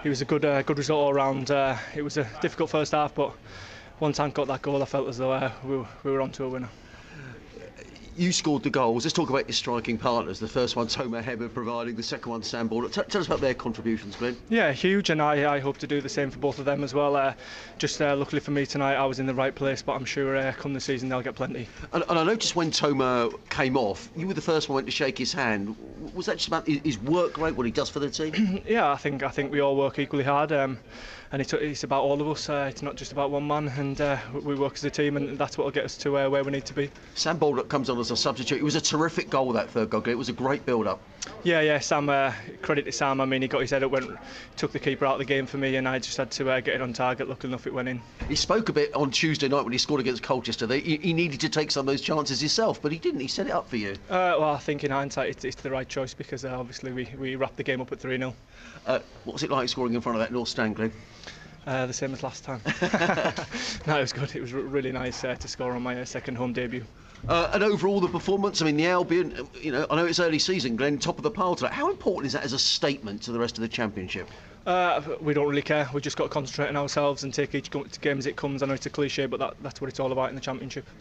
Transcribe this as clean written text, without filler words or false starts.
it was a good result all round. It was a difficult first half, but once Ant got that goal, I felt as though we were on to a winner. You scored the goals. Let's talk about your striking partners. The first one, Tomer Hebbert providing, the second one, Sam Baldock. Tell us about their contributions, Glenn. Yeah, huge, and I hope to do the same for both of them as well. Luckily for me tonight, I was in the right place, but I'm sure come the season they'll get plenty. And I noticed when Tomer came off, you were the first one to shake his hand. Was that just about his work rate, what he does for the team? Yeah, I think we all work equally hard, and it's about all of us. It's not just about one man, and we work as a team, and that's what will get us to where we need to be. Sam Baldock comes on as a substitute. It was a terrific goal, that third goal. It was a great build-up. Yeah, Sam. Credit to Sam. I mean, he got his head up, took the keeper out of the game for me, and I just had to get it on target. Lucky enough, it went in. He spoke a bit on Tuesday night when he scored against Colchester. He needed to take some of those chances himself, but he didn't. He set it up for you. Well, I think in hindsight, it's the right choice because obviously we wrapped the game up at 3-0. What was it like scoring in front of that North Stand, Glenn? The same as last time. No, it was good. It was really nice to score on my second home debut. And overall, the performance, I mean, the Albion, I know it's early season, Glenn, top of the pile tonight. How important is that as a statement to the rest of the Championship? We don't really care. We've just got to concentrate on ourselves and take each game as it comes. I know it's a cliche, but that's what it's all about in the Championship.